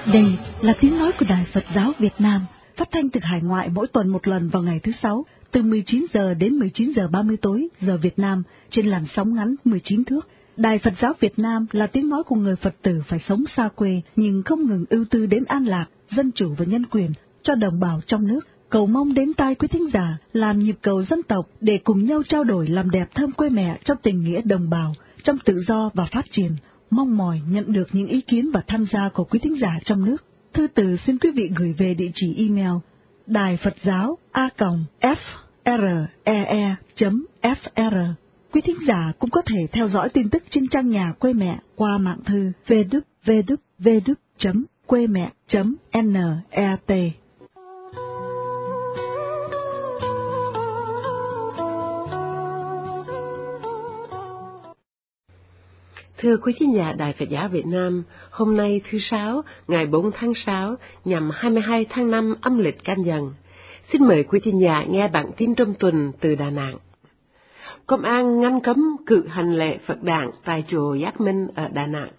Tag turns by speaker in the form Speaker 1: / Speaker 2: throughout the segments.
Speaker 1: Đây là tiếng nói của Đài Phật giáo Việt Nam, phát thanh từ hải ngoại mỗi tuần một lần vào ngày thứ Sáu, từ 19 giờ đến 19 giờ 30 tối giờ Việt Nam trên làn sóng ngắn 19 thước. Đài Phật giáo Việt Nam là tiếng nói của người Phật tử phải sống xa quê nhưng không ngừng ưu tư đến an lạc, dân chủ và nhân quyền cho đồng bào trong nước. Cầu mong đến tai quý thính giả làm nhịp cầu dân tộc để cùng nhau trao đổi làm đẹp thơm quê mẹ trong tình nghĩa đồng bào, trong tự do và phát triển. Mong mỏi nhận được những ý kiến và tham gia của quý thính giả trong nước. Thư từ xin quý vị gửi về địa chỉ email Đài Phật giáo a.free.fr. Quý thính giả cũng có thể theo dõi tin tức trên trang nhà quê mẹ qua mạng thư www.quemẹ.net.
Speaker 2: Thưa quý thính giả Đài Phật giáo Việt Nam, hôm nay thứ Sáu, ngày 4 tháng 6, nhằm 22 tháng 5 âm lịch Canh Dần. Xin mời quý thính giả nghe bản tin trong tuần từ Đà Nẵng. Công an ngăn cấm cử hành lễ Phật đản tại chùa Giác Minh ở Đà Nẵng.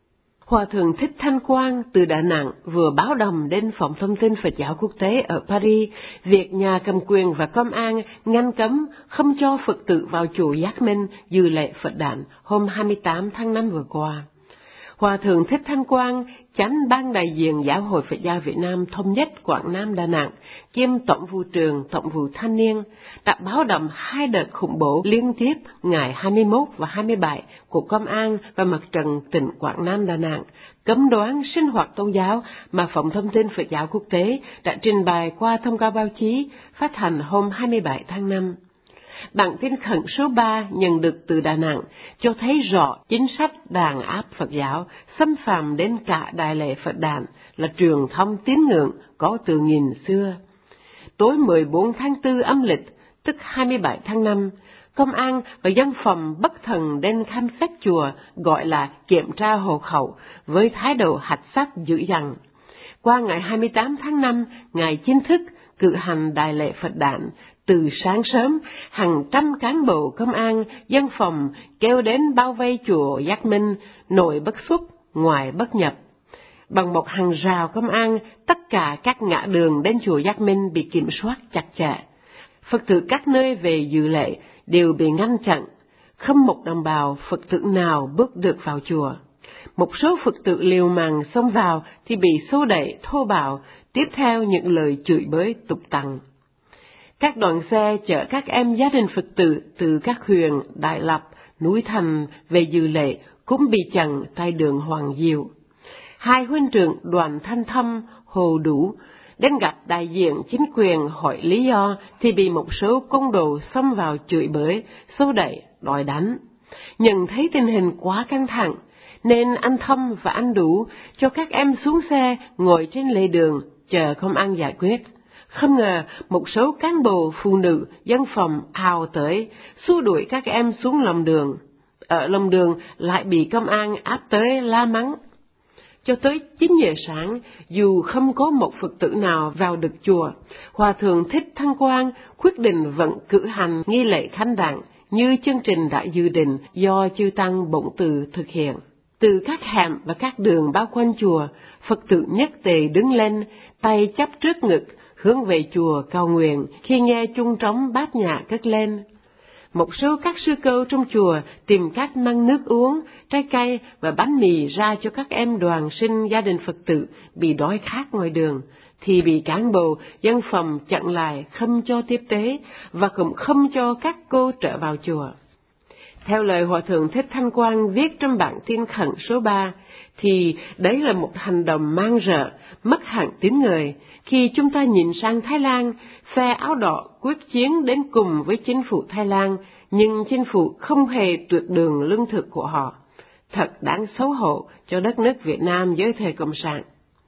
Speaker 2: Hòa thượng Thích Thanh Quang từ Đà Nẵng vừa báo động đến Phòng Thông tin Phật giáo Quốc tế ở Paris việc nhà cầm quyền và công an ngăn cấm không cho Phật tử vào chùa Giác Minh dự lễ Phật đản hôm 28 tháng 5 vừa qua. Hòa thượng Thích Thanh Quang, chánh ban đại diện Giáo hội Phật giáo Việt Nam Thống nhất Quảng Nam Đà Nẵng, kiêm tổng vụ trưởng tổng vụ thanh niên, đã báo động hai đợt khủng bố liên tiếp ngày 21 và 27 của Công an và Mặt trận tỉnh Quảng Nam Đà Nẵng, cấm đoán sinh hoạt tôn giáo mà Phòng Thông tin Phật giáo Quốc tế đã trình bày qua thông cáo báo chí phát hành hôm 27 tháng 5. Bản tin khẩn số 3 nhận được từ Đà Nẵng cho thấy rõ chính sách đàn áp Phật giáo xâm phạm đến cả đại lễ Phật đản là truyền thông tín ngưỡng có từ nghìn xưa. Tối 14 tháng 4 âm lịch, tức 27 tháng 5, công an và dân phòng bất thần đến khám xét chùa gọi là kiểm tra hộ khẩu với thái độ hạch sách dữ dằn. Qua ngày 28 tháng 5, ngày chính thức cử hành đại lễ Phật đản, từ sáng sớm, hàng trăm cán bộ công an, dân phòng kéo đến bao vây chùa Giác Minh, nội bất xuất, ngoài bất nhập. Bằng một hàng rào công an, tất cả các ngã đường đến chùa Giác Minh bị kiểm soát chặt chẽ. Phật tử các nơi về dự lễ đều bị ngăn chặn, không một đồng bào Phật tử nào bước được vào chùa. Một số Phật tử liều mạng xông vào thì bị xô đẩy thô bạo, tiếp theo những lời chửi bới tục tằn. Các đoàn xe chở các em gia đình Phật tử từ các huyện Đại Lập, Núi Thành về dự lễ cũng bị chặn tại đường Hoàng Diệu. Hai huynh trưởng Đoàn Thanh Thâm, Hồ Đủ đến gặp đại diện chính quyền hỏi lý do thì bị một số côn đồ xông vào chửi bới, xô đẩy, đòi đánh. Nhận thấy tình hình quá căng thẳng, nên anh Thâm và anh Đủ cho các em xuống xe ngồi trên lề đường chờ công an giải quyết. Không ngờ một số cán bộ phụ nữ dân phòng ào tới, xua đuổi các em xuống lòng đường. Ở lòng đường lại bị công an áp tới la mắng. Cho tới 9 giờ sáng, dù không có một Phật tử nào vào được chùa, Hòa thượng Thích Thanh Quang quyết định vẫn cử hành nghi lễ khánh đản như chương trình đã dự định do chư tăng Bổn Từ thực hiện. Từ các hẻm và các đường bao quanh chùa, Phật tử nhất tề đứng lên, tay chắp trước ngực, hướng về chùa cầu nguyện khi nghe chuông trống bát nhạc cất lên. Một số các sư cô trong chùa tìm cách mang nước uống, trái cây và bánh mì ra cho các em đoàn sinh gia đình Phật tử bị đói khát ngoài đường, thì bị cán bộ dân phòng chặn lại không cho tiếp tế và cũng không cho các cô trở vào chùa. Theo lời Hòa thượng Thích Thanh Quang viết trong bản tin khẩn số 3, thì đấy là một hành động man rợ, mất hẳn tiếng người, khi chúng ta nhìn sang Thái Lan, phe áo đỏ quyết chiến đến cùng với chính phủ Thái Lan, nhưng chính phủ không hề tuyệt đường lương thực của họ. Thật đáng xấu hổ cho đất nước Việt Nam dưới thời Cộng sản.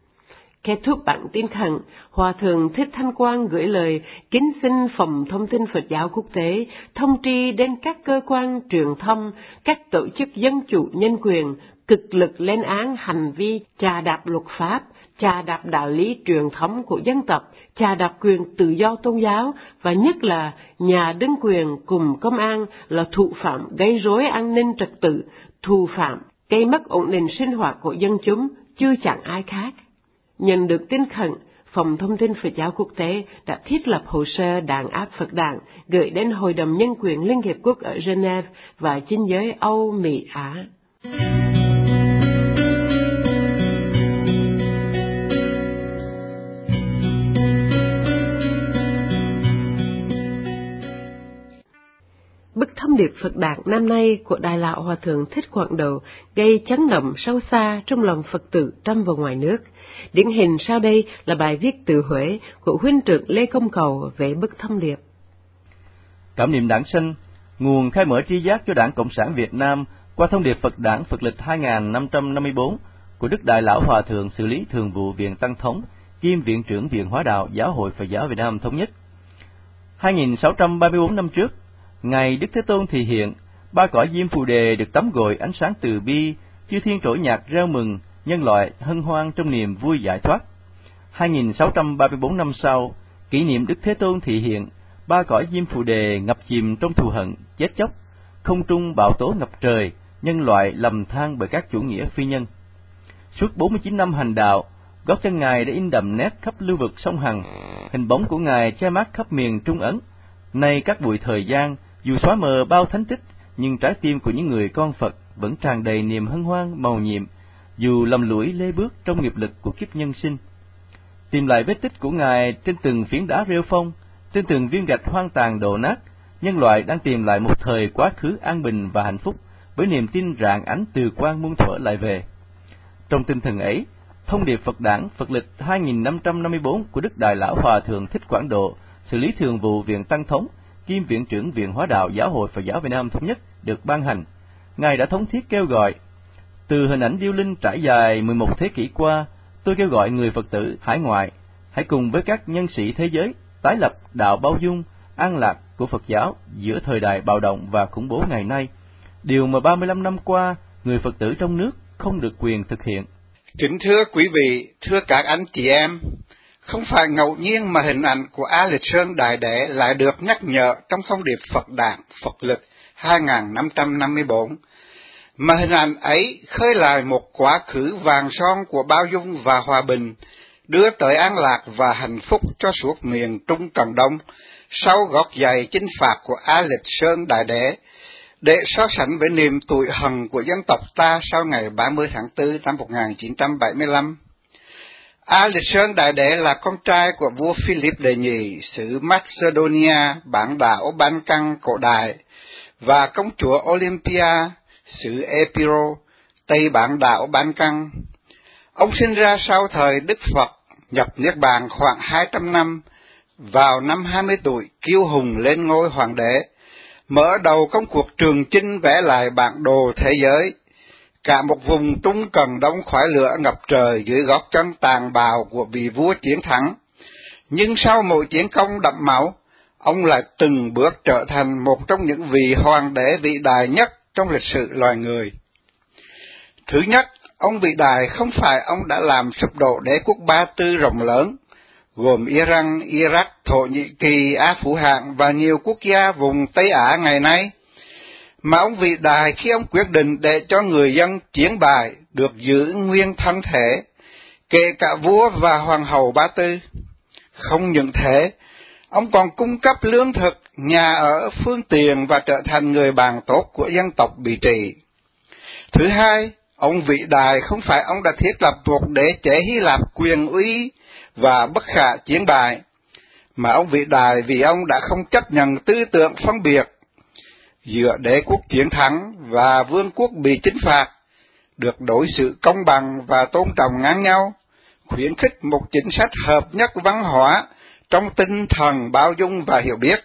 Speaker 2: Kết thúc bản tin khẩn, Hòa thượng Thích Thanh Quang gửi lời kính xin Phòng Thông tin Phật giáo Quốc tế thông tri đến các cơ quan truyền thông, các tổ chức dân chủ nhân quyền, cực lực lên án hành vi chà đạp luật pháp, chà đạp đạo lý truyền thống của dân tộc, chà đạp quyền tự do tôn giáo và nhất là nhà đứng quyền cùng công an là thủ phạm gây rối an ninh trật tự, thủ phạm gây mất ổn định sinh hoạt của dân chúng, chưa chẳng ai khác. Nhận được tin khẩn, Phòng Thông tin Phật giáo Quốc tế đã thiết lập hồ sơ đàn áp Phật đảng gửi đến Hội đồng Nhân quyền Liên Hiệp Quốc ở Geneva và chính giới Âu, Mỹ, Á. Bức thông điệp Phật đản năm nay của Đại lão Hòa thượng Thích Quảng Độ gây chấn động sâu xa trong lòng Phật tử trong và ngoài nước. Điển hình sau đây là bài viết từ Huế của huynh trưởng Lê Công Cầu về bức thông điệp.
Speaker 3: Cảm niệm đản sinh, nguồn khai mở tri giác cho Đảng Cộng sản Việt Nam qua thông điệp Phật đản Phật lịch 2554 của Đức Đại lão Hòa thượng Xử lý Thường vụ Viện Tăng Thống, kiêm Viện trưởng Viện Hóa đạo Giáo hội Phật giáo Việt Nam Thống nhất. 2634 năm trước, ngày Đức Thế Tôn thị hiện, ba cõi diêm phù đề được tắm gội ánh sáng từ bi, chư thiên trỗi nhạc reo mừng, nhân loại hân hoan trong niềm vui giải thoát. 2634 năm sau, kỷ niệm Đức Thế Tôn thị hiện, ba cõi diêm phù đề ngập chìm trong thù hận, chết chóc, không trung bão tố ngập trời, nhân loại lầm than bởi các chủ nghĩa phi nhân. Suốt 49 năm hành đạo, gót chân Ngài đã in đậm nét khắp lưu vực sông Hằng, hình bóng của Ngài che mát khắp miền Trung Ấn. Nay các bụi thời gian, dù xóa mờ bao thánh tích, nhưng trái tim của những người con Phật vẫn tràn đầy niềm hân hoan màu nhiệm, dù lầm lũi lê bước trong nghiệp lực của kiếp nhân sinh. Tìm lại vết tích của Ngài trên từng phiến đá rêu phong, trên từng viên gạch hoang tàn đổ nát, nhân loại đang tìm lại một thời quá khứ an bình và hạnh phúc, với niềm tin rạng ánh từ quang muôn thuở lại về. Trong tinh thần ấy, thông điệp Phật đản Phật lịch 2554 của Đức Đại lão Hòa thượng Thích Quảng Độ, Xử lý Thường vụ Viện Tăng Thống, kiêm Viện trưởng Viện Hóa đạo Giáo hội Phật giáo Việt Nam Thống nhất được ban hành. Ngài đã thống thiết kêu gọi: từ hình ảnh điêu linh trải dài 11 thế kỷ qua, tôi kêu gọi người Phật tử hải ngoại hãy cùng với các nhân sĩ thế giới tái lập đạo bao dung, an lạc của Phật giáo giữa thời đại bạo động và khủng bố ngày nay, điều mà 35 năm qua người Phật tử trong nước không được quyền thực hiện.
Speaker 4: Kính thưa quý vị, thưa các anh chị em, không phải ngẫu nhiên mà hình ảnh của A Lịch Sơn Đại Đế lại được nhắc nhở trong thông điệp Phật đản Phật lịch 2554, mà hình ảnh ấy khơi lại một quá khứ vàng son của bao dung và hòa bình, đưa tới an lạc và hạnh phúc cho suốt miền Trung Cận Đông, sau gót giày chinh phạt của A Lịch Sơn Đại Đế, để so sánh với niềm tủi hờn của dân tộc ta sau ngày 30 tháng 4 năm 1975. A Lịch Sơn Đại Đế là con trai của vua Philip đệ nhị xứ Macedonia, bán đảo Ban Căng cổ đại, và công chúa Olympia, xứ Epiro, tây bán đảo Ban Căng. Ông sinh ra sau thời Đức Phật nhập Niết Bàn khoảng 200 năm, vào năm 20 tuổi kiêu hùng lên ngôi hoàng đế, mở đầu công cuộc trường chinh vẽ lại bản đồ thế giới. Cả một vùng Trung Cận Đông khói lửa ngập trời dưới gót chân tàn bạo của vị vua chiến thắng. Nhưng sau mỗi chiến công đẫm máu, ông lại từng bước trở thành một trong những vị hoàng đế vĩ đại nhất trong lịch sử loài người. Thứ nhất, ông vĩ đại không phải ông đã làm sụp đổ đế quốc Ba Tư rộng lớn, gồm Iran, Iraq, Thổ Nhĩ Kỳ, Á Phú Hạng và nhiều quốc gia vùng Tây Á ngày nay, mà ông vĩ đại khi ông quyết định để cho người dân chiến bại được giữ nguyên thân thể, kể cả vua và hoàng hậu Ba Tư. Không những thế, ông còn cung cấp lương thực, nhà ở, phương tiện và trở thành người bạn tốt của dân tộc bị trị. Thứ hai, ông vĩ đại không phải ông đã thiết lập một đế chế Hy Lạp quyền uy và bất khả chiến bại, mà ông vĩ đại vì ông đã không chấp nhận tư tưởng phân biệt giữa đế quốc chiến thắng và vương quốc bị chinh phạt, được đối xử công bằng và tôn trọng ngang nhau, khuyến khích một chính sách hợp nhất văn hóa trong tinh thần bao dung và hiểu biết.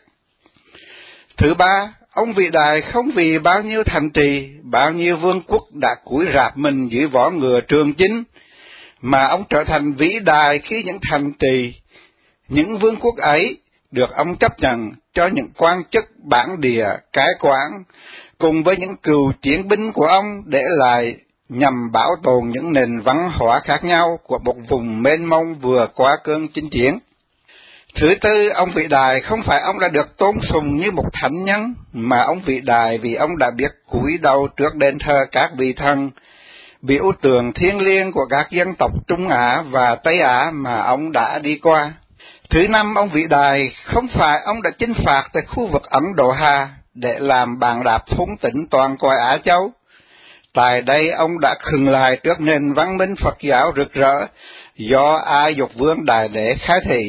Speaker 4: Thứ ba, ông vĩ đại không vì bao nhiêu thành trì, bao nhiêu vương quốc đã cúi rạp mình dưới võ ngựa trường chinh, mà ông trở thành vĩ đại khi những thành trì, những vương quốc ấy được ông chấp nhận cho những quan chức bản địa cai quản, cùng với những cựu chiến binh của ông để lại nhằm bảo tồn những nền văn hóa khác nhau của một vùng mênh mông vừa qua cơn chinh chiến. Thứ tư, ông vĩ đại không phải ông đã được tôn sùng như một thánh nhân, mà ông vĩ đại vì ông đã biết cúi đầu trước đền thờ các vị thần, biểu tượng thiêng liêng của các dân tộc Trung Á và Tây Á mà ông đã đi qua. Thứ năm, ông vĩ đại không phải ông đã chinh phạt tại khu vực Ấn Độ Hà để làm bàn đạp phúng tĩnh toàn cõi Á Châu. Tại đây ông đã khựng lại trước nền văn minh Phật giáo rực rỡ do A Dục Vương Đại Đế khai thị.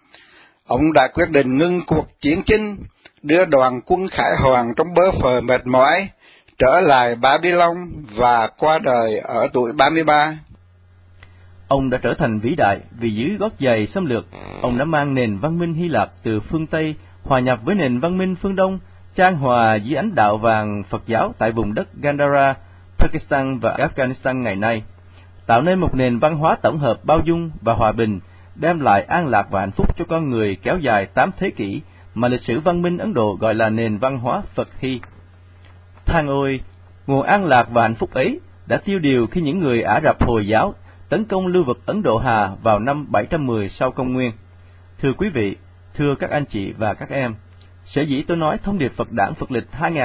Speaker 4: Ông đã quyết định ngưng cuộc chiến chinh, đưa đoàn quân khải hoàn trong bơ phờ mệt mỏi trở lại Babylon và qua đời ở tuổi 33.
Speaker 3: Ông đã trở thành vĩ đại vì dưới gót giày xâm lược, ông đã mang nền văn minh Hy Lạp từ phương Tây hòa nhập với nền văn minh phương Đông, chan hòa dưới ánh đạo vàng Phật giáo tại vùng đất Gandhara, Pakistan và Afghanistan ngày nay, tạo nên một nền văn hóa tổng hợp bao dung và hòa bình, đem lại an lạc và hạnh phúc cho con người kéo dài 8 thế kỷ mà lịch sử văn minh Ấn Độ gọi là nền văn hóa Phật Hy. Than ôi, nguồn an lạc và hạnh phúc ấy đã tiêu điều khi những người Ả Rập Hồi giáo tấn công lưu vực Ấn Độ Hà vào năm 710 sau công nguyên. Thưa quý vị, thưa các anh chị và các em, sở dĩ tôi nói thông điệp Phật Đản Phật lịch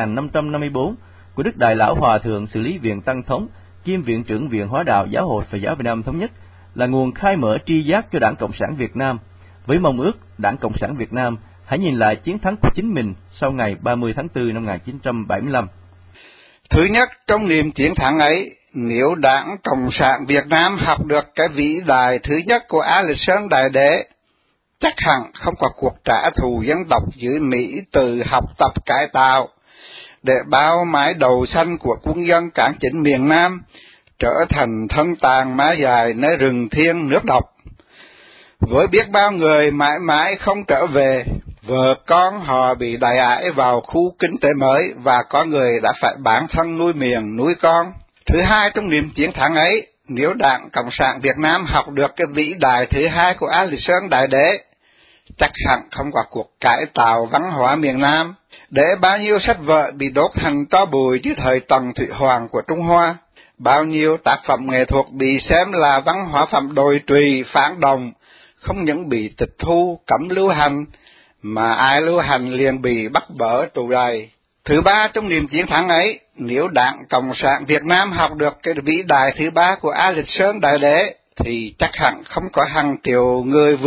Speaker 3: 2554 của Đức Đại Lão Hòa Thượng Xử lý Viện Tăng Thống, kiêm Viện trưởng Viện Hóa Đạo Giáo hội Phật giáo Việt Nam Thống nhất là nguồn khai mở tri giác cho Đảng Cộng sản Việt Nam, với mong ước Đảng Cộng sản Việt Nam hãy nhìn lại chiến thắng của chính mình sau ngày 30 tháng 4 năm 1975.
Speaker 4: Thứ nhất, trong niềm chiến thắng ấy, nếu Đảng Cộng sản Việt Nam học được cái vĩ đại thứ nhất của A Lịch Sơn Đại Đế, chắc hẳn không có cuộc trả thù dân tộc dưới Mỹ từ học tập cải tạo, để bao mái đầu xanh của quân dân cản chính miền Nam trở thành thân tàn má dài nơi rừng thiêng nước độc. Với biết bao người mãi mãi không trở về, vợ con họ bị đày ải vào khu kinh tế mới và có người đã phải bán thân nuôi miệng nuôi con. Thứ hai, trong niềm chiến thắng ấy, nếu Đảng Cộng sản Việt Nam học được cái vĩ đại thứ hai của A Lịch Sơn Đại Đế, chắc hẳn không có cuộc cải tạo văn hóa miền Nam, để bao nhiêu sách vở bị đốt thành tro bụi dưới thời Tần Thủy Hoàng của Trung Hoa, bao nhiêu tác phẩm nghệ thuật bị xem là văn hóa phẩm đồi trụy phản động, không những bị tịch thu cấm lưu hành, mà ai lưu hành liền bị bắt bớ tù đầy. Thứ ba, trong niềm chiến thắng ấy, nếu Đảng Cộng sản Việt Nam học được cái vĩ đại thứ ba của A Lịch Sơn Đại Đế, thì chắc hẳn không có hàng triệu người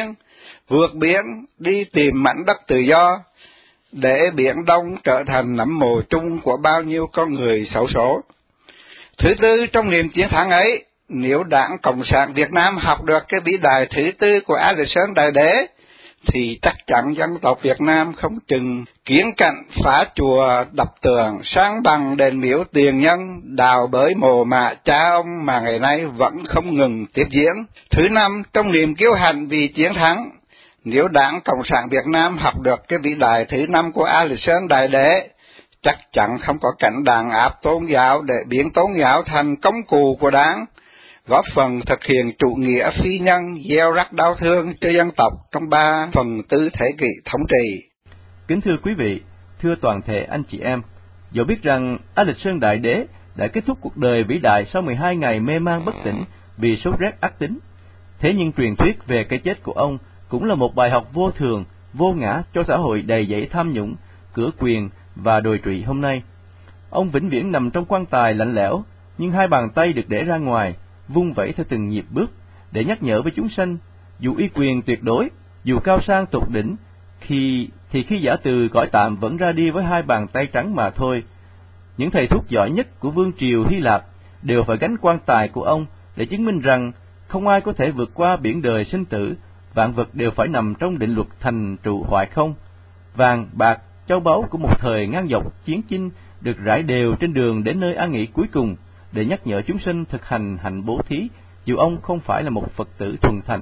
Speaker 4: vượt biển đi tìm mảnh đất tự do, để Biển Đông trở thành nấm mồ chung của bao nhiêu con người xấu số. Thứ tư, trong niềm chiến thắng ấy, nếu Đảng Cộng sản Việt Nam học được cái vĩ đại thứ tư của A Lịch Sơn Đại Đế, thì chắc chắn dân tộc Việt Nam không chừng kiến cạnh phá chùa đập tường, sang bằng đền miếu tiền nhân, đào bới mồ mả cha ông mà ngày nay vẫn không ngừng tiếp diễn. Thứ năm, trong niềm kiêu hãnh vì chiến thắng, nếu Đảng Cộng sản Việt Nam học được cái vĩ đại thứ năm của A Lịch Sơn Đại Đế, chắc chắn không có cảnh đàn áp tôn giáo để biến tôn giáo thành công cụ của Đảng, góp phần thực hiện chủ nghĩa phi nhân, gieo rắc đau thương cho dân tộc trong 3/4 thế kỷ thống trị.
Speaker 3: Kính thưa quý vị, thưa toàn thể anh chị em, dẫu biết rằng A Lịch Sơn Đại Đế đã kết thúc cuộc đời vĩ đại sau 12 ngày mê man bất tỉnh vì sốt rét ác tính, thế nhưng truyền thuyết về cái chết của ông cũng là một bài học vô thường, vô ngã cho xã hội đầy dẫy tham nhũng, cửa quyền và đồi trụy hôm nay. Ông vĩnh viễn nằm trong quan tài lạnh lẽo, nhưng hai bàn tay được để ra ngoài, vung vẩy theo từng nhịp bước để nhắc nhở với chúng sanh, dù uy quyền tuyệt đối, dù cao sang tột đỉnh, khi giả từ cõi tạm vẫn ra đi với hai bàn tay trắng mà thôi. Những thầy thuốc giỏi nhất của vương triều Hy Lạp đều phải gánh quan tài của ông để chứng minh rằng không ai có thể vượt qua biển đời sinh tử, vạn vật đều phải nằm trong định luật thành trụ hoại không. Vàng, bạc, châu báu của một thời ngang dọc chiến chinh được rải đều trên đường đến nơi an nghỉ cuối cùng để nhắc nhở chúng sinh thực hành hạnh bố thí, dù ông không phải là một Phật tử thuần thành.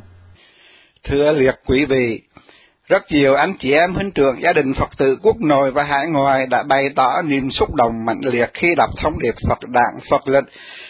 Speaker 4: Thưa liệt quý vị, rất nhiều anh chị em huynh trưởng gia đình Phật tử quốc nội và hải ngoại đã bày tỏ niềm xúc động mạnh liệt khi đọc thông điệp Phật Đản Phật lịch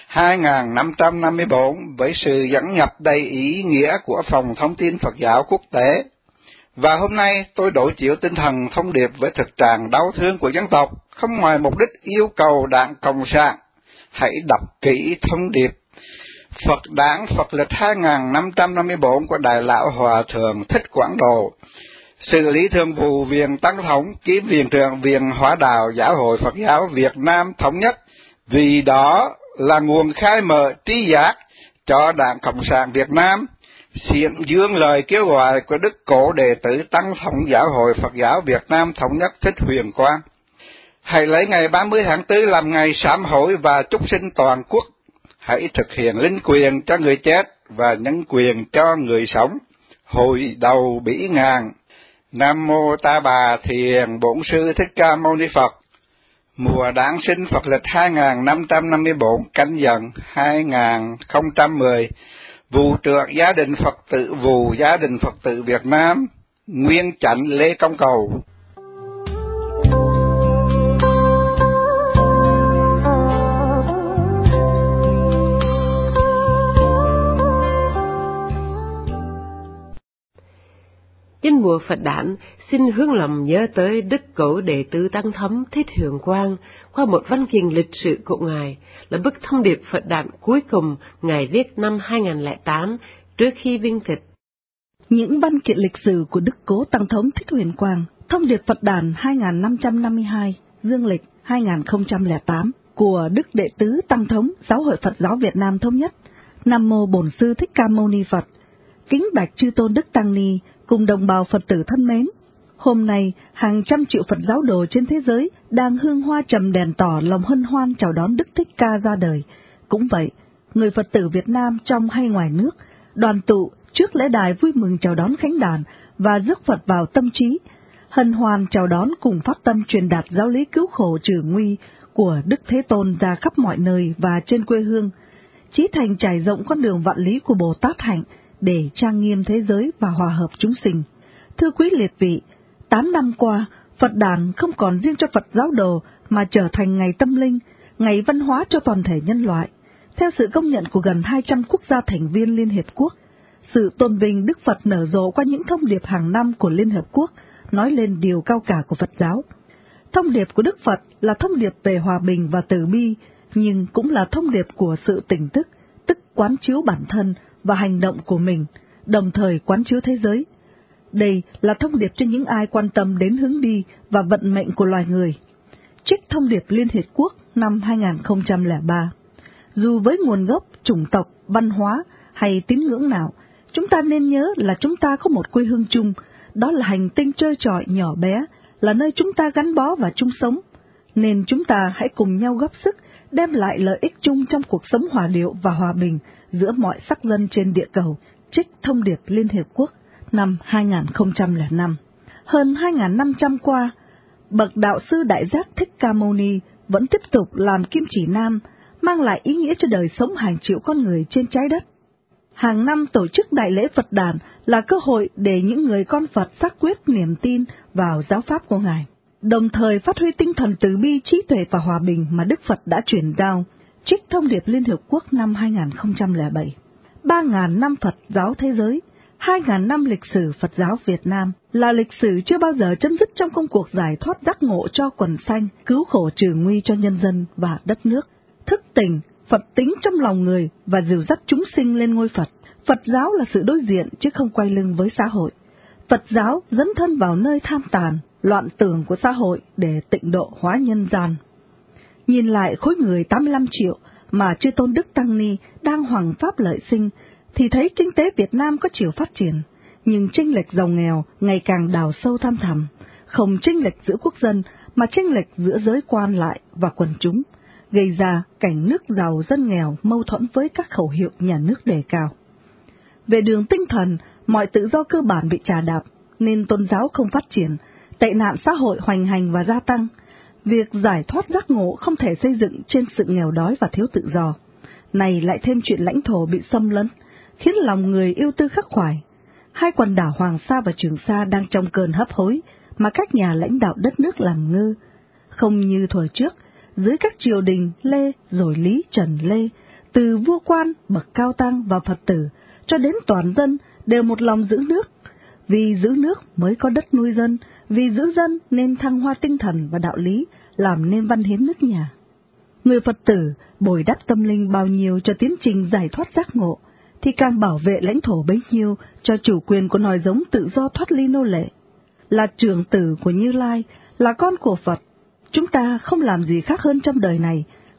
Speaker 4: 2554 với sự dẫn nhập đầy ý nghĩa của Phòng Thông tin Phật giáo Quốc tế. Và hôm nay tôi đối chiếu tinh thần thông điệp với thực trạng đau thương của dân tộc, không ngoài mục đích yêu cầu Đảng Cộng sản hãy đọc kỹ thông điệp Phật Đản Phật lịch 2554 của Đại Lão Hòa Thượng Thích Quảng Độ, Xử lý Thường vụ Viện Tăng Thống, kiêm Viện trưởng Viện Hóa Đạo Giáo hội Phật giáo Việt Nam Thống nhất. Vì đó là nguồn khai mở trí giác cho Đảng Cộng sản Việt Nam, xiển dương lời kêu gọi của Đức Cố Đệ Tử Tăng Thống Giáo hội Phật giáo Việt Nam Thống nhất Thích Huyền Quang. Hãy lấy ngày 30 tháng 4 làm ngày sám hối và chúc sinh toàn quốc. Hãy thực hiện linh quyền cho người chết và nhân quyền cho người sống. Hồi đầu bỉ ngạn. Nam Mô Ta Bà Thiền Bổn Sư Thích Ca Mâu Ni Phật. Mùa Đản sinh Phật lịch 2554, Canh Dần 2010. Vụ trưởng gia đình Phật tử Vụ gia đình Phật tử Việt Nam, Nguyên Chánh Lê Công Cầu.
Speaker 2: Nhân mùa Phật đản, xin hướng lòng nhớ tới Đức Cố Đệ Tử Tăng Thống Thích Huyền Quang qua một văn kiện lịch sử của Ngài, là bức thông điệp Phật đản cuối cùng Ngài viết năm 2008 trước khi viên tịch.
Speaker 1: Những văn kiện lịch sử của Đức Cố Tăng Thống Thích Huyền Quang, thông điệp Phật đản 2552, dương lịch 2008 của Đức Đệ Tứ Tăng Thống Giáo hội Phật giáo Việt Nam Thống nhất. Nam Mô Bổn Sư Thích Ca Mâu Ni Phật. Kính bạch chư tôn Đức Tăng Ni cùng đồng bào Phật tử thân mến, hôm nay hàng trăm triệu Phật giáo đồ trên thế giới đang hương hoa trầm đèn tỏ lòng hân hoan chào đón Đức Thích Ca ra đời. Cũng vậy, người Phật tử Việt Nam trong hay ngoài nước đoàn tụ trước lễ đài vui mừng chào đón khánh đàn và rước Phật vào tâm trí, hân hoan chào đón cùng phát tâm truyền đạt giáo lý cứu khổ trừ nguy của Đức Thế Tôn ra khắp mọi nơi và trên quê hương, chí thành trải rộng con đường vạn lý của Bồ Tát hạnh để trang nghiêm thế giới và hòa hợp chúng sinh. Thưa quý liệt vị, 8 năm qua, Phật đản không còn riêng cho Phật giáo đồ mà trở thành ngày tâm linh, ngày văn hóa cho toàn thể nhân loại. Theo sự công nhận của gần 200 quốc gia thành viên Liên Hiệp Quốc, sự tôn vinh Đức Phật nở rộ qua những thông điệp hàng năm của Liên Hợp Quốc nói lên điều cao cả của Phật giáo. Thông điệp của Đức Phật là thông điệp về hòa bình và từ bi, nhưng cũng là thông điệp của sự tỉnh thức, tức quán chiếu bản thân và hành động của mình, đồng thời quán chiếu thế giới. Đây là thông điệp cho những ai quan tâm đến hướng đi và vận mệnh của loài người. Trích thông điệp Liên Hiệp Quốc năm 2003. Dù với nguồn gốc, chủng tộc, văn hóa hay tín ngưỡng nào, chúng ta nên nhớ là chúng ta có một quê hương chung, đó là hành tinh trơ trọi nhỏ bé, là nơi chúng ta gắn bó và chung sống. Nên chúng ta hãy cùng nhau góp sức đem lại lợi ích chung trong cuộc sống hòa điệu và hòa bình giữa mọi sắc dân trên địa cầu. Trích thông điệp Liên Hiệp Quốc năm 2005. Hơn 2.500 qua, bậc đạo sư Đại Giác Thích Ca Mâu Ni vẫn tiếp tục làm kim chỉ nam, mang lại ý nghĩa cho đời sống hàng triệu con người trên trái đất. Hàng năm tổ chức Đại lễ Phật đản là cơ hội để những người con Phật xác quyết niềm tin vào giáo pháp của Ngài, đồng thời phát huy tinh thần từ bi, trí tuệ và hòa bình mà Đức Phật đã truyền giao. Trích thông điệp Liên Hợp Quốc năm 2007. 3.000 năm Phật giáo thế giới, 2.000 năm lịch sử Phật giáo Việt Nam là lịch sử chưa bao giờ chấm dứt trong công cuộc giải thoát giác ngộ cho quần sanh, cứu khổ trừ nguy cho nhân dân và đất nước, thức tỉnh Phật tính trong lòng người và dìu dắt chúng sinh lên ngôi Phật. Phật giáo là sự đối diện chứ không quay lưng với xã hội. Phật giáo dấn thân vào nơi tham tàn, loạn tưởng của xã hội để tịnh độ hóa nhân gian. Nhìn lại khối người 85 triệu mà chư tôn Đức Tăng Ni đang hoằng pháp lợi sinh, thì thấy kinh tế Việt Nam có chiều phát triển, nhưng chênh lệch giàu nghèo ngày càng đào sâu thăm thẳm, không chênh lệch giữa quốc dân mà chênh lệch giữa giới quan lại và quần chúng, gây ra cảnh nước giàu dân nghèo mâu thuẫn với các khẩu hiệu nhà nước đề cao. Về đường tinh thần, mọi tự do cơ bản bị chà đạp, nên tôn giáo không phát triển, tệ nạn xã hội hoành hành và gia tăng. Việc giải thoát giác ngộ không thể xây dựng trên sự nghèo đói và thiếu tự do. Này lại thêm chuyện lãnh thổ bị xâm lấn, khiến lòng người yêu tư khắc khoải. Hai quần đảo Hoàng Sa và Trường Sa đang trong cơn hấp hối, mà các nhà lãnh đạo đất nước làm ngơ. Không như thuở trước, dưới các triều đình Lê rồi Lý Trần Lê, từ vua quan, bậc cao tăng và Phật tử, cho đến toàn dân đều một lòng giữ nước. Vì giữ nước mới có đất nuôi dân, vì giữ dân nên thăng hoa tinh thần và đạo lý, làm nên văn hiến nước nhà. Người Phật tử bồi đắp tâm linh bao nhiêu cho tiến trình giải thoát giác ngộ, thì càng bảo vệ lãnh thổ bấy nhiêu cho chủ quyền của nòi giống tự do thoát ly nô lệ. Là trưởng tử của Như Lai, là con của Phật, chúng ta không làm gì khác hơn trong đời này,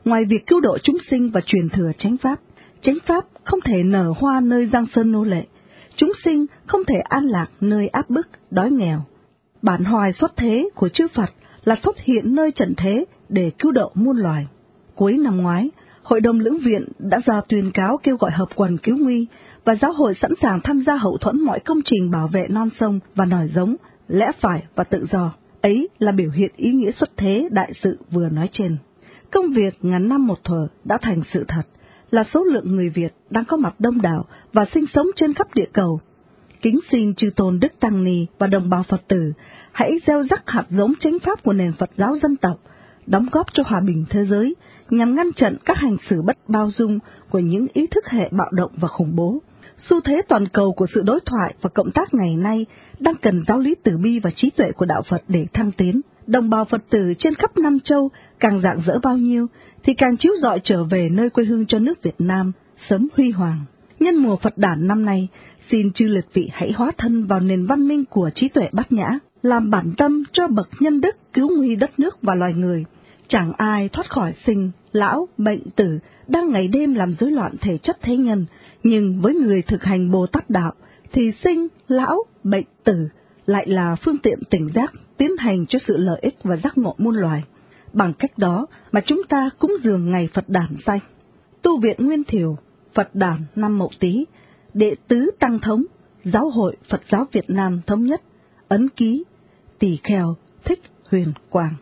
Speaker 1: Ngoài việc cứu độ chúng sinh và truyền thừa chánh pháp không thể nở hoa nơi giang sơn nô lệ, chúng sinh không thể an lạc nơi áp bức, đói nghèo. Bản hoài xuất thế của chư Phật là xuất hiện nơi trần thế để cứu độ muôn loài. Cuối năm ngoái, Hội đồng Lưỡng Viện đã ra tuyên cáo kêu gọi hợp quần cứu nguy, và giáo hội sẵn sàng tham gia hậu thuẫn mọi công trình bảo vệ non sông và nòi giống, lẽ phải và tự do. Ấy là biểu hiện ý nghĩa xuất thế đại sự vừa nói trên. Công việc ngàn năm một thuở đã thành sự thật, là số lượng người Việt đang có mặt đông đảo và sinh sống trên khắp địa cầu. Kính xin chư tôn Đức Tăng Ni và đồng bào Phật tử hãy gieo rắc hạt giống chánh pháp của nền Phật giáo dân tộc, đóng góp cho hòa bình thế giới, nhằm ngăn chặn các hành xử bất bao dung của những ý thức hệ bạo động và khủng bố. Xu thế toàn cầu của sự đối thoại và cộng tác ngày nay đang cần giáo lý từ bi và trí tuệ của đạo Phật để thăng tiến. Đồng bào Phật tử trên khắp năm châu càng rạng rỡ bao nhiêu, thì càng chiếu rọi trở về nơi quê hương cho nước Việt Nam sớm huy hoàng. Nhân mùa Phật đản năm nay, xin chư liệt vị hãy hóa thân vào nền văn minh của trí tuệ bát nhã, làm bản tâm cho bậc nhân đức cứu nguy đất nước và loài người. Chẳng ai thoát khỏi sinh, lão, bệnh, tử, đang ngày đêm làm rối loạn thể chất thế nhân, nhưng với người thực hành Bồ Tát đạo, thì sinh, lão, bệnh, tử lại là phương tiện tỉnh giác, tiến hành cho sự lợi ích và giác ngộ muôn loài. Bằng cách đó mà chúng ta cúng dường ngày Phật đản danh. Tu viện Nguyên Thiều, Phật đản năm Mậu Tý, đệ tứ Tăng Thống, Giáo hội Phật giáo Việt Nam Thống nhất, ấn ký, Tỳ Kheo Thích Huyền Quang.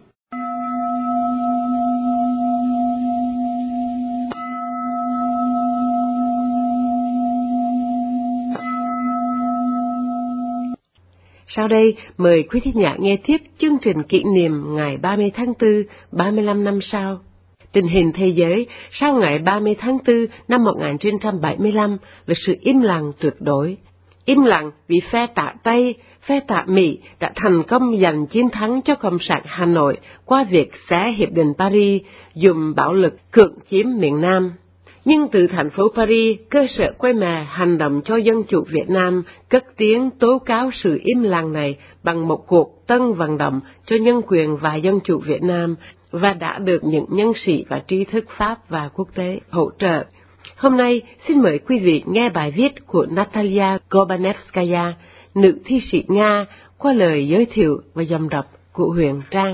Speaker 2: Sau đây, mời quý thính giả nghe tiếp chương trình kỷ niệm ngày 30 tháng 4, 35 năm sau. Tình hình thế giới sau ngày 30 tháng 4 năm 1975 là sự im lặng tuyệt đối. Im lặng vì phe tạ Tây, phe tạ Mỹ đã thành công giành chiến thắng cho Cộng sản Hà Nội qua việc xé Hiệp định Paris, dùng bạo lực cưỡng chiếm miền Nam. Nhưng từ thành phố Paris, cơ sở quay mẹ hành động cho dân chủ Việt Nam cất tiếng tố cáo sự im lặng này bằng một cuộc tân vận động cho nhân quyền và dân chủ Việt Nam, và đã được những nhân sĩ và trí thức Pháp và quốc tế hỗ trợ. Hôm nay, xin mời quý vị nghe bài viết của Natalia Gorbanevskaya, nữ thi sĩ Nga, qua lời giới thiệu và dòng đọc của Huyền Trang.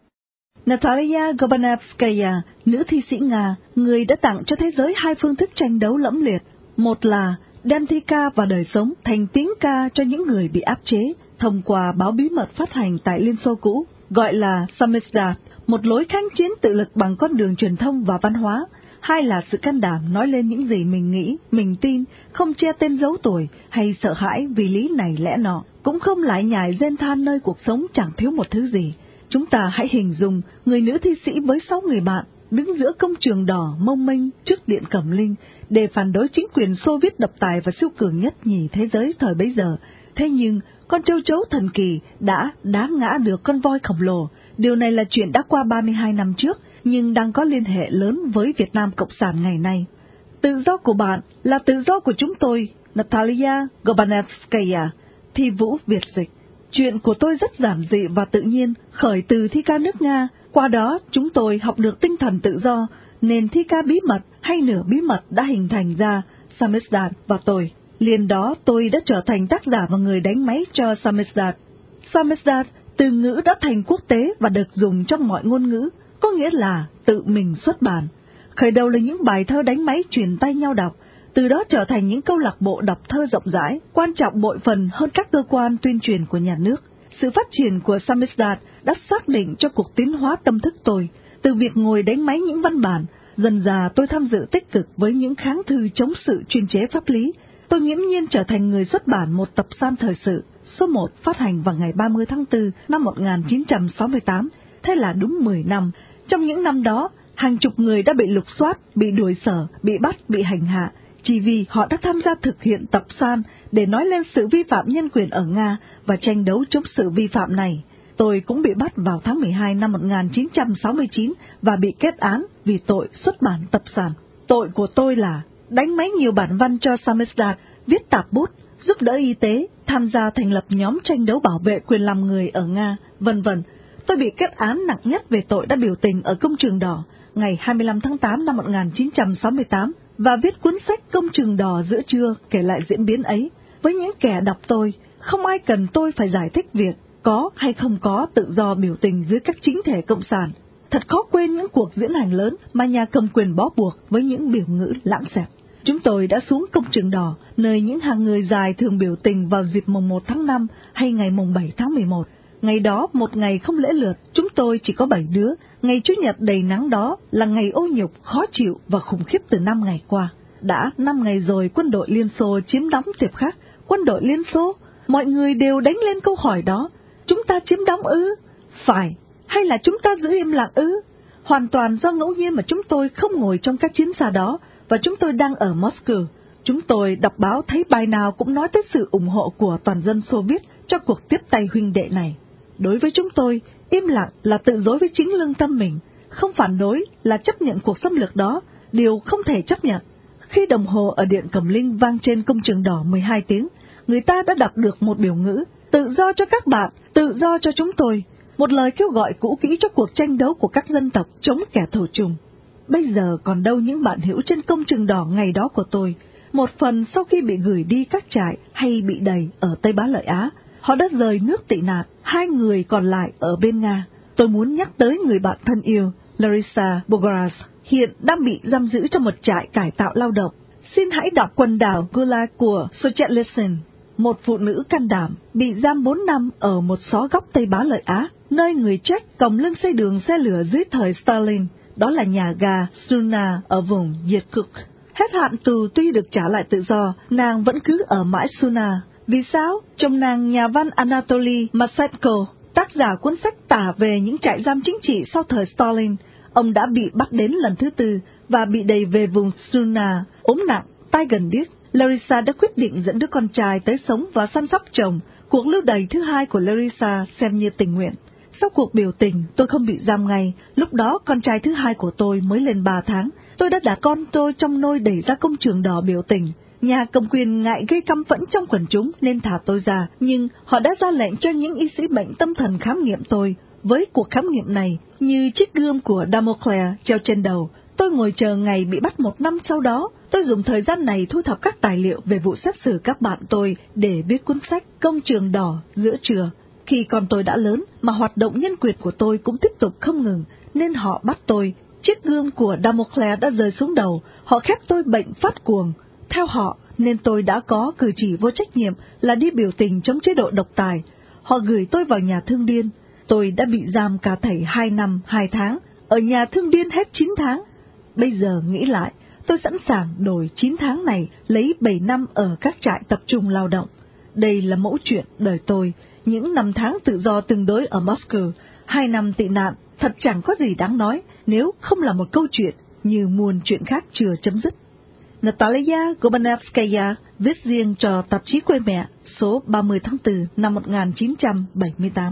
Speaker 1: Natalia Gorbanevskaya, nữ thi sĩ Nga, người đã tặng cho thế giới hai phương thức tranh đấu lẫm liệt. Một là đem thi ca và đời sống thành tiếng ca cho những người bị áp chế, thông qua báo bí mật phát hành tại Liên Xô cũ, gọi là Samizdat, một lối kháng chiến tự lực bằng con đường truyền thông và văn hóa. Hai là sự can đảm nói lên những gì mình nghĩ, mình tin, không che tên giấu tuổi hay sợ hãi vì lý này lẽ nọ, cũng không lải nhải rên than nơi cuộc sống chẳng thiếu một thứ gì. Chúng ta hãy hình dung người nữ thi sĩ với 6 người bạn đứng giữa công trường đỏ mông mênh trước Điện Cẩm Linh để phản đối chính quyền Xô Viết độc tài và siêu cường nhất nhì thế giới thời bấy giờ. Thế nhưng con châu chấu thần kỳ đã đá ngã được con voi khổng lồ. Điều này là chuyện đã qua 32 năm trước, nhưng đang có liên hệ lớn với Việt Nam Cộng sản ngày nay. Tự do của bạn là tự do của chúng tôi. Natalia Gorbanevskaya, thi vũ Việt dịch. Chuyện của tôi rất giản dị và tự nhiên, khởi từ thi ca nước Nga. Qua đó chúng tôi học được tinh thần tự do, nên thi ca bí mật hay nửa bí mật đã hình thành ra Samizdat và tôi. Liền đó tôi đã trở thành tác giả và người đánh máy cho Samizdat. Samizdat, từ ngữ đã thành quốc tế và được dùng trong mọi ngôn ngữ, có nghĩa là tự mình xuất bản. Khởi đầu là những bài thơ đánh máy truyền tay nhau đọc, từ đó trở thành những câu lạc bộ đọc thơ rộng rãi, quan trọng bội phần hơn các cơ quan tuyên truyền của nhà nước. Sự phát triển của Samizdat đã xác định cho cuộc tiến hóa tâm thức tôi. Từ việc ngồi đánh máy những văn bản, dần dà tôi tham dự tích cực với những kháng thư chống sự chuyên chế pháp lý. Tôi nghiễm nhiên trở thành người xuất bản một tập san thời sự, số 1 phát hành vào ngày 30 tháng 4 năm 1968, thế là đúng 10 năm. Trong những năm đó, hàng chục người đã bị lục soát, bị đuổi sở, bị bắt, bị hành hạ, chỉ vì họ đã tham gia thực hiện tập san để nói lên sự vi phạm nhân quyền ở Nga và tranh đấu chống sự vi phạm này. Tôi cũng bị bắt vào tháng 12 năm 1969 và bị kết án vì tội xuất bản tập san. Tội của tôi là đánh máy nhiều bản văn cho Samizdat, viết tạp bút, giúp đỡ y tế, tham gia thành lập nhóm tranh đấu bảo vệ quyền làm người ở Nga, vân vân. Tôi bị kết án nặng nhất về tội đã biểu tình ở Công trường Đỏ ngày 25 tháng 8 năm 1968 và viết cuốn sách Công trường Đỏ giữa trưa kể lại diễn biến ấy. Với những kẻ đọc tôi, không ai cần tôi phải giải thích việc có hay không có tự do biểu tình dưới các chính thể cộng sản. Thật khó quên những cuộc diễn hành lớn mà nhà cầm quyền bó buộc với những biểu ngữ lãng xẹt. Chúng tôi đã xuống Công trường Đỏ, nơi những hàng người dài thường biểu tình vào dịp mùng 1 tháng 5 hay ngày mùng 7 tháng 11. Ngày đó, một ngày không lễ lượt, chúng tôi chỉ có 7 đứa. Ngày Chủ nhật đầy nắng đó là ngày ô nhục, khó chịu và khủng khiếp từ 5 ngày qua. Đã 5 ngày rồi quân đội Liên Xô chiếm đóng Tiệp Khắc. Quân đội Liên Xô, mọi người đều đánh lên câu hỏi đó. Chúng ta chiếm đóng ư? Phải. Hay là chúng ta giữ im lặng ư? Hoàn toàn do ngẫu nhiên mà chúng tôi không ngồi trong các chiến xa đó, và chúng tôi đang ở Moscow. Chúng tôi đọc báo thấy bài nào cũng nói tới sự ủng hộ của toàn dân Xô Viết cho cuộc tiếp tay huynh đệ này. Đối với chúng tôi, im lặng là tự dối với chính lương tâm mình, không phản đối là chấp nhận cuộc xâm lược đó, điều không thể chấp nhận. Khi đồng hồ ở Điện Cẩm Linh vang trên Công trường Đỏ 12 tiếng, người ta đã đọc được một biểu ngữ, tự do cho các bạn, tự do cho chúng tôi, một lời kêu gọi cũ kỹ cho cuộc tranh đấu của các dân tộc chống kẻ thù trùng. Bây giờ còn đâu những bạn hữu trên Công trường Đỏ ngày đó của tôi, một phần sau khi bị gửi đi các trại hay bị đày ở Tây Bá Lợi Á, họ đã rời nước tị nạn, 2 người còn lại ở bên Nga. Tôi muốn nhắc tới người bạn thân yêu, Larissa Bogoraz, hiện đang bị giam giữ trong một trại cải tạo lao động. Xin hãy đọc Quần đảo Gulag của Solzhenitsyn, một phụ nữ can đảm, bị giam 4 năm ở một xó góc Tây Bá Lợi Á, nơi người Czech còng lưng xây đường xe lửa dưới thời Stalin, đó là nhà ga Struna ở vùng Irkutsk. Hết hạn tù tuy được trả lại tự do, nàng vẫn cứ ở mãi Struna. Vì sao? Chồng nàng, nhà văn Anatoly Masenko, tác giả cuốn sách tả về những trại giam chính trị sau thời Stalin, ông đã bị bắt đến lần thứ 4 và bị đày về vùng Struna, ốm nặng, tai gần điếc. Larissa đã quyết định dẫn đứa con trai tới sống và săn sóc chồng. Cuộc lưu đày thứ 2 của Larissa xem như tình nguyện. Sau cuộc biểu tình, tôi không bị giam ngay. Lúc đó, con trai thứ 2 của tôi mới lên 3 tháng. Tôi đã đặt con tôi trong nôi đẩy ra Công trường Đỏ biểu tình. Nhà cầm quyền ngại gây căm phẫn trong quần chúng nên thả tôi ra, nhưng họ đã ra lệnh cho những y sĩ bệnh tâm thần khám nghiệm tôi. Với cuộc khám nghiệm này, như chiếc gươm của Damocles treo trên đầu, tôi ngồi chờ ngày bị bắt 1 năm sau đó. Tôi dùng thời gian này thu thập các tài liệu về vụ xét xử các bạn tôi để viết cuốn sách Công trường Đỏ giữa trưa. Khi con tôi đã lớn mà hoạt động nhân quyền của tôi cũng tiếp tục không ngừng, nên họ bắt tôi. Chiếc gươm của Damocles đã rơi xuống đầu, họ khép tôi bệnh phát cuồng. Theo họ, nên tôi đã có cử chỉ vô trách nhiệm là đi biểu tình chống chế độ độc tài. Họ gửi tôi vào nhà thương điên. Tôi đã bị giam cả thảy 2 năm 2 tháng, ở nhà thương điên hết 9 tháng. Bây giờ nghĩ lại, tôi sẵn sàng đổi 9 tháng này lấy 7 năm ở các trại tập trung lao động. Đây là mẫu chuyện đời tôi, những năm tháng tự do tương đối ở Moscow, 2 năm tị nạn, thật chẳng có gì đáng nói nếu không là một câu chuyện như muôn chuyện khác chưa chấm dứt. Natalia Gobanevskaya viết riêng cho tạp chí Quê Mẹ số 30 tháng 4 năm 1978.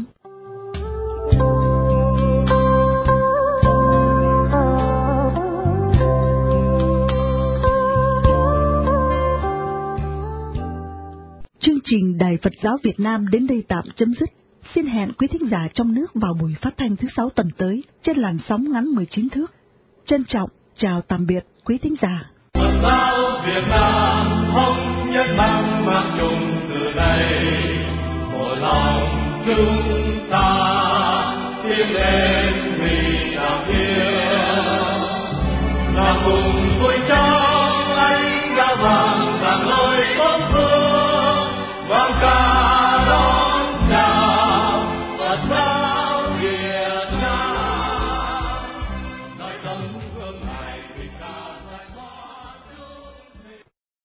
Speaker 1: Chương trình Đài Phật giáo Việt Nam đến đây tạm chấm dứt. Xin hẹn quý thính giả trong nước vào buổi phát thanh thứ 6 tuần tới trên làn sóng ngắn 19 thước. Trân trọng chào tạm biệt quý thính giả.
Speaker 5: Phật giáo Việt Nam thống nhất mang chung từ đây, một lòng chúng ta tiến lên vì đạo hiếu.